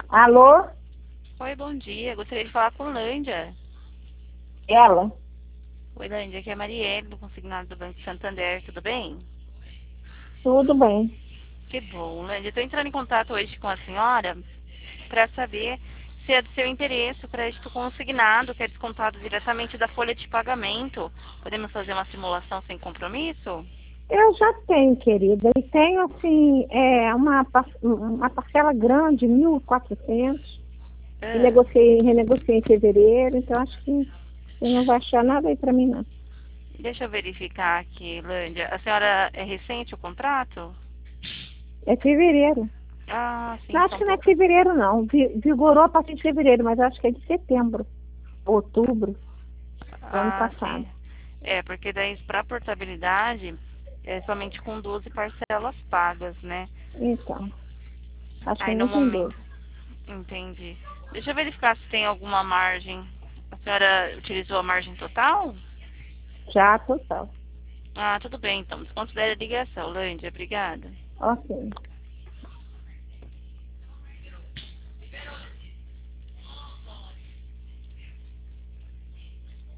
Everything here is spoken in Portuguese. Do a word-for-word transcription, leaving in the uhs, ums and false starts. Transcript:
Alô? Oi, bom dia. Gostaria de falar com Lândia. Ela? Oi, Lândia, aqui é a Marielle, do consignado do Banco Santander. Tudo bem? Tudo bem. Que bom, Lândia. Estou entrando em contato hoje com a senhora para saber se é do seu interesse o crédito consignado, que é descontado diretamente da folha de pagamento. Podemos fazer uma simulação sem compromisso? Eu já tenho, querida, e tenho, assim, é, uma, par- uma parcela grande, mil e quatrocentos, e Ah, negociei, renegociei em fevereiro, então acho que você não vai achar nada aí para mim, não. deixa eu verificar aqui, Lândia. A senhora é recente o contrato? É fevereiro. Ah, sim, Não, acho então que não é pouca. fevereiro, não. Vi- Vigorou a partir de fevereiro, mas acho que é de setembro, outubro do ano Ah, passado. sim. É, porque daí para portabilidade é somente com doze parcelas pagas, né? Então, acho que Aí no nem tem momento, doze. entendi. Deixa eu verificar se tem alguma margem. A senhora utilizou a margem total? Já, total. Ah, tudo bem, então. Desconsidere a ligação, Lândia. Obrigada. Ok.